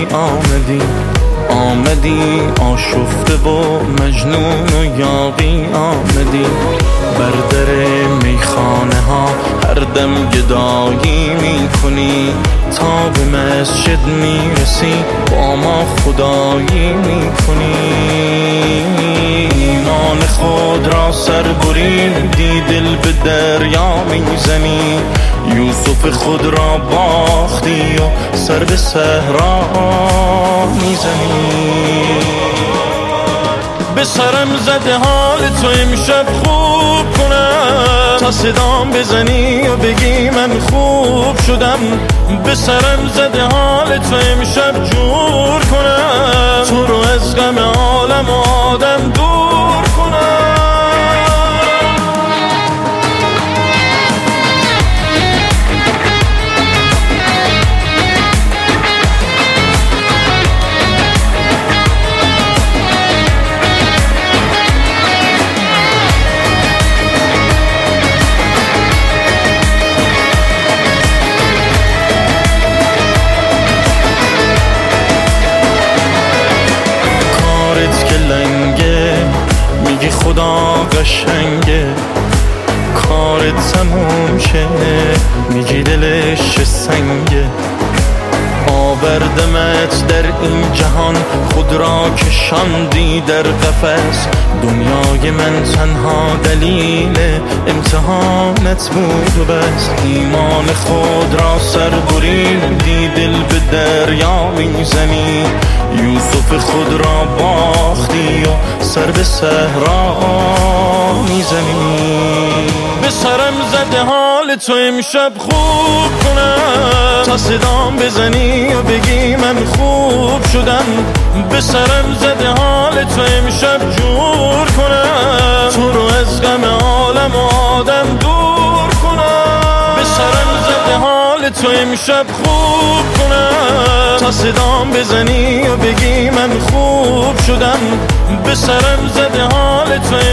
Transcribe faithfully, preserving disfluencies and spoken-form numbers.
آمدی آمدی آشفته و مجنون و یاغی آمدی بر در میخانه ها هر دم گدایی میکنی تا به مسجد میرسی با ما خدایی میکنی ایمان خود را سر بریدی دل به دریا میزنی یوسف خود را باختی و سر به صحرا میزنی به سرم زده حال تو امشب خوب کنم تا صدام بزنی و بگی من خوب شدم به سرم زده حال تو امشب جور کنم تو رو از غم عالم و آدم دور کنم میگی خدا قشنگه کارت تموم شه میگی دلش سنگه آوردمت در این جهان خود را کشاندی در قفس دنیای من تنها دلیل امتحانت بود و بس ایمان خود را سر بریدی دل به دریا میزنی یوسف خود را باختی و سر به صحرا میزنی به سرم زده حال تو امشب خوب کنم تا صدام بزنی و بگی من خوب شدم به سرم زده حال تو امشب جور کنم تو رو از غم عالم و آدم دور کنم به سرم زده حال تو امشب خوب کنم تا صدام بزنی و بگی من خوب شدم به سرم زده حال تو